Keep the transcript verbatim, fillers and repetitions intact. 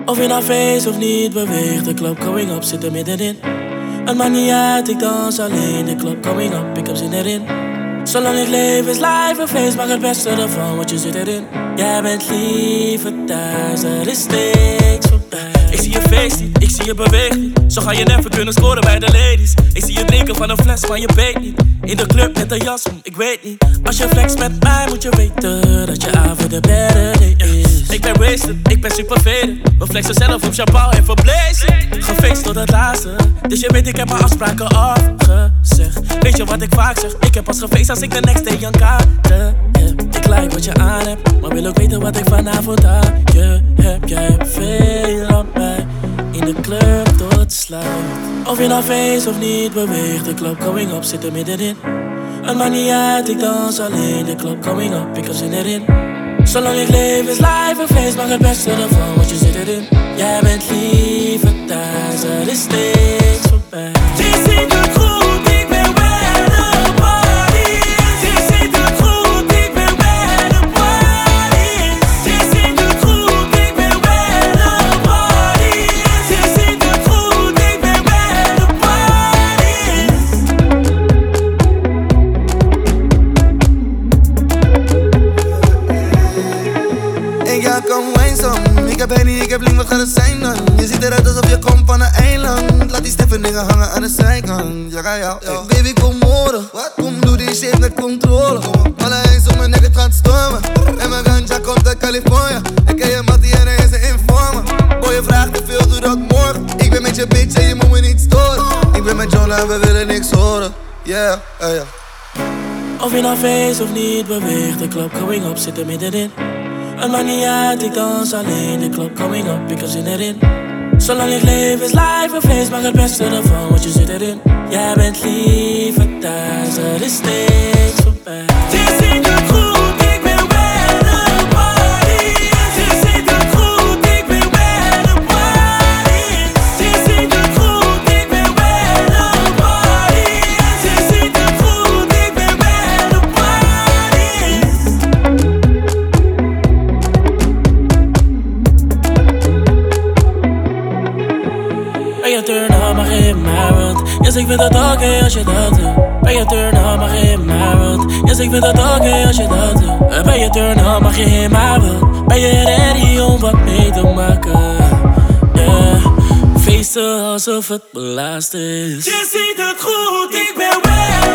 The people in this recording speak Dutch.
Of je nou feest of niet beweegt, de club going up zit er middenin. Het maakt niet uit, ik dans alleen, de club going up, ik heb zin erin. Zolang ik leef is life een feest, maak het beste ervan, want je zit erin. Jij bent liever thuis, er is niks voorbij. Ik zie je feest niet, ik zie je beweegt niet. Zo ga je never kunnen scoren bij de ladies. Ik zie je drinken van een fles, maar je weet niet. In de club met een jas om, ik weet niet. Als je flex met mij moet je weten dat je avond de better day is. Ik ben wasted, ik ben super faded. We flexen zelf op champagne en verblazen. Gefeest tot het laatste, dus je weet ik heb mijn afspraken afgezegd. Weet je wat ik vaak zeg, ik heb pas gefeest als ik de next day een kaarten heb. Ik like wat je aan hebt, maar wil ook weten wat ik vanavond aan je heb. Jij hebt veel aan mij, in de club tot sluit. Of je nou feest of niet beweegt, de club going up zit er middenin. Het maakt niet uit, ik dans alleen, de club going up, ik heb zin erin. Zolang ik leef is life een feest, maak het beste ervan, want je zit erin. Jij bent liever thuis, er is niks voorbij. Je ziet het goed, ik ben bij de party. Je ziet het goed, ik ben bij de party. Je ziet het goed, ik ben bij de party. Je ziet het goed, ik ben bij de party. Ik ja, kom wijnsom. Ik heb Henny, ik heb Link, wat gaat het zijn dan? Je ziet eruit alsof je komt van een eiland. Laat die stiffen dingen hangen aan de zijkant. Ja, ga jou. Hey, baby, kom morgen. Kom, doe die shit met controle. Alle eens om mijn nek, het gaat stormen. En mijn ganja komt uit Californië. Ik ken je mattie en hij is een informer. Boy, je vraagt te veel, doe dat morgen. Ik ben met je bitch en je moet me niet storen. Ik ben met Jonah en we willen niks horen. Yeah, uh, yeah. Of je nou feest of niet beweegt, de club going up zit er middenin. Het maakt niet uit, ik dans alleen, de club going up, ik heb zin erin. Zolang ik leef is life een feest, maak het beste ervan, want je zit erin. Jij bent liever thuis, er is niks voorbij. Je ziet het goed, ik ben bij de party. Je ziet het goed, ik ben bij de party. Je ziet het goed, ik ben bij de party. Je ziet het goed, ik ben bij de party. Ben je turn-up, mag je in mijn world. Yes, ik vind het oké okay als je dat doet. Ben je turn-up, mag je in mijn world. Yes, ik vind het oké okay als je dat doet. Ben je turn-up, mag je in mijn world. Ben je ready om wat mee te maken? Yeah. Feesten alsof het belast is. Je ziet het goed, ik ben wel.